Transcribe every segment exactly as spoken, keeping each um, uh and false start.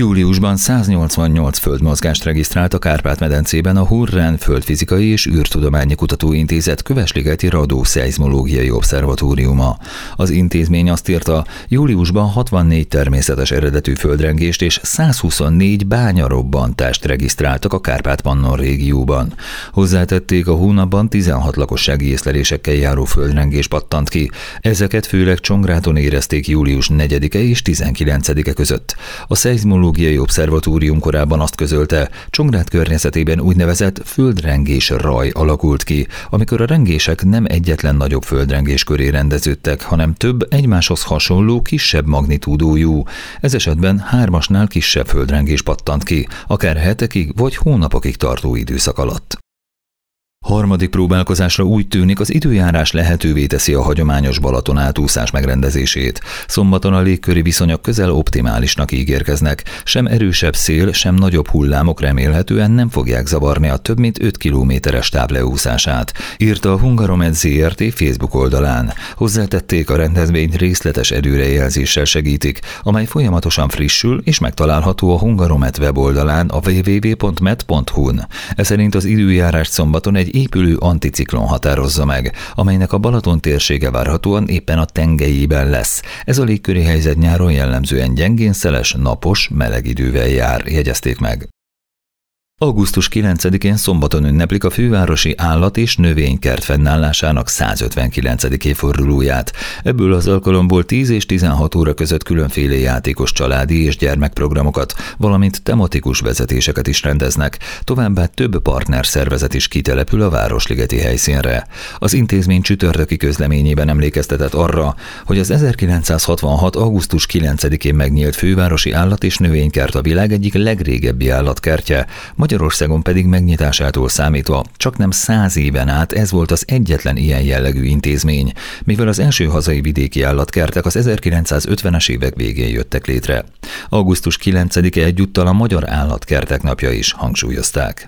Júliusban száznyolcvannyolc földmozgást regisztrált a Kárpát-medencében a Hurrán Földfizikai és űrtudományi kutatóintézet Kövesligeti Radó-szeizmológiai obszervatóriuma. Az intézmény azt írta, júliusban hatvannégy természetes eredetű földrengést és százhuszonnégy bányarobbantást regisztráltak a Kárpát-Pannon régióban. Hozzátették, a hónapban tizenhat lakossági észlelésekkel járó földrengés pattant ki. Ezeket főleg Csongráton érezték július negyedike és tizenkilencedike között. A szeizmológiai obszervatórium korábban azt közölte, Csongrád környezetében úgynevezett földrengés raj alakult ki, amikor a rengések nem egyetlen nagyobb földrengés köré rendeződtek, hanem több egymáshoz hasonló kisebb magnitúdójú. Ez esetben hármasnál kisebb földrengés pattant ki, akár hetekig vagy hónapokig tartó időszak alatt. Harmadik próbálkozásra úgy tűnik, az időjárás lehetővé teszi a hagyományos Balaton átúszás megrendezését. Szombaton a légköri viszonyok közel optimálisnak ígérkeznek, sem erősebb szél, sem nagyobb hullámok remélhetően nem fogják zavarni a több mint öt kilométeres táv leúszását, írta a Hungaromet zé er té Facebook oldalán. Hozzátették, a rendezvényt részletes előrejelzéssel segítik, amely folyamatosan frissül és megtalálható a Hungaromet weboldalán a double-u double-u double-u pont met pont hu-n. Ez szerint az időjárást szombaton egy épülő anticiklon határozza meg, amelynek a Balaton térsége várhatóan éppen a tengelyében lesz. Ez a légköri helyzet nyáron jellemzően gyengén szeles, napos, meleg idővel jár, jegyezték meg. augusztus kilencedikén szombaton ünneplik a fővárosi állat- és növénykert fennállásának százötvenkilencedik évfordulóját. Ebből az alkalomból tíz és tizenhat óra között különféle játékos családi és gyermekprogramokat, valamint tematikus vezetéseket is rendeznek, továbbá több partnerszervezet is kitelepül a városligeti helyszínre. Az intézmény csütörtöki közleményében emlékeztetett arra, hogy az ezerkilencszázhatvanhat. augusztus kilencedikén megnyílt fővárosi állat- és növénykert a világ egyik legrégebbi állatkertje, Magyarországon pedig megnyitásától számítva csaknem száz éven át ez volt az egyetlen ilyen jellegű intézmény, mivel az első hazai vidéki állatkertek az ezerkilencszázötvenes évek végén jöttek létre. augusztus kilencedike egyúttal a Magyar Állatkertek napja is, hangsúlyozták.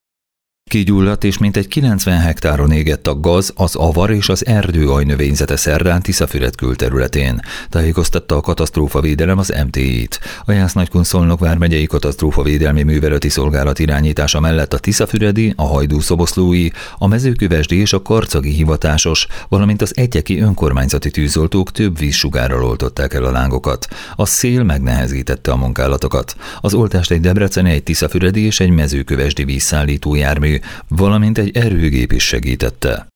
Kigyulladt és mintegy kilencven hektáron égett a gaz, az avar és az erdő ajnövényzete szerdán Tiszafüred külterületén, tájékoztatta a katasztrófavédelem az em té í-t. A Jász-Nagykun-Szolnok vármegyei katasztrófavédelmi műveleti szolgálat irányítása mellett a tiszafüredi, a hajdúszoboszlói, a mezőkövesdi és a karcagi hivatásos, valamint az egyeki önkormányzati tűzoltók több vízsugárral oltották el a lángokat. A szél megnehezítette a munkálatokat. Az oltást egy debreceni, egy tiszafüredi és egy mezőkövesdi vízszállító jármű, valamint egy erőgép is segítette.